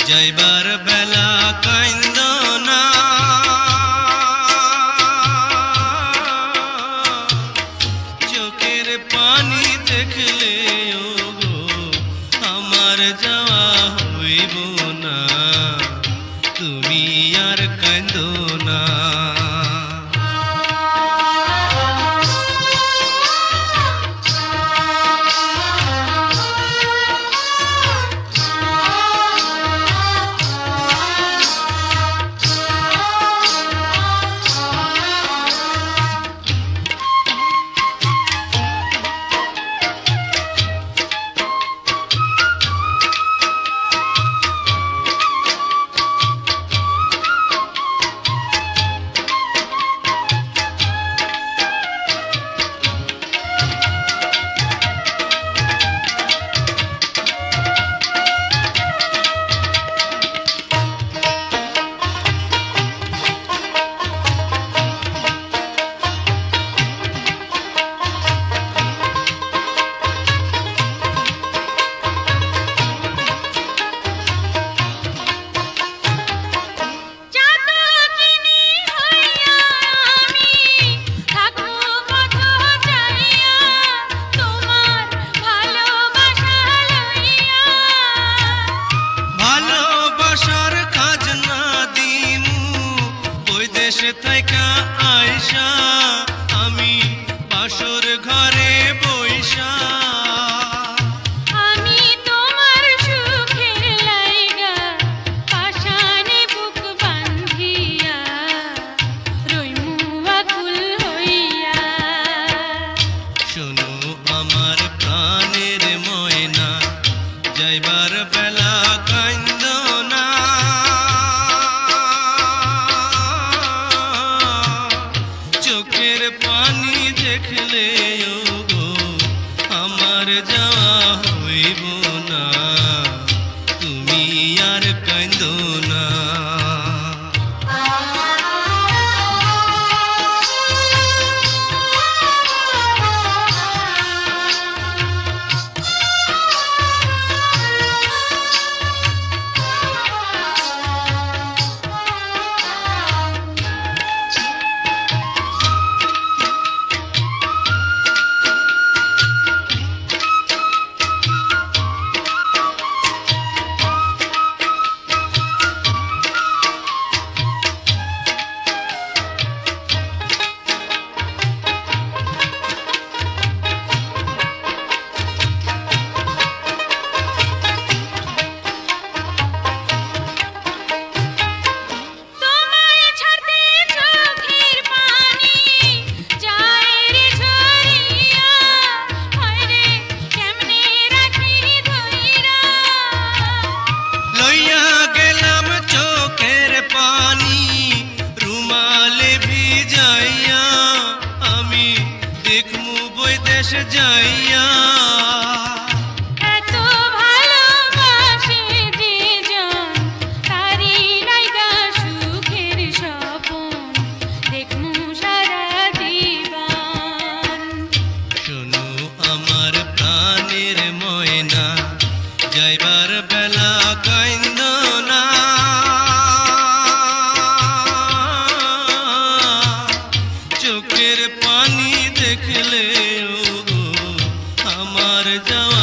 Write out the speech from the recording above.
যাইবার বেলা কাইন্দো না, চোখের পানি দেখলে ওগো আমার যাওয়া হইব না, তুমি আর কাইন্দো না। দেশে থাইকা আইসা আমি বাসর ঘরে বইসা, আমি তোমার সুখের লাইগা পাশানে বুক বান্ধিয়া রইমু আকুল হইয়া। শোনো আমার প্রাণের ময়না, যাইবার বেলা কাইন্দো না, চোখের পানি দেখলে ওগো আমার যাওয়া হইব না, তুমি আর কাইন্দো না। দেশে যাইয়া এত ভালোবাসে যে জন, তারি নাইগা সুখের স্বপন দেখমু সারা জীবন। শোনো আমার প্রাণের ময়না, যাইবার বেলা কাইন্দো না, চোখের পানি দেখলে আমার যাওয়া